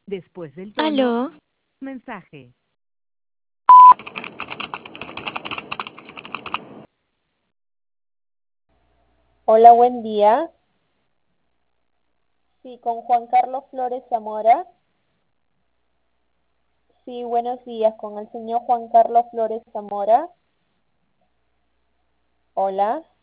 Después del tono, Aló, mensaje. Hola, buen día. Sí, con Juan Carlos Flores Zamora. Sí, buenos días, con el señor Juan Carlos Flores Zamora. Hola.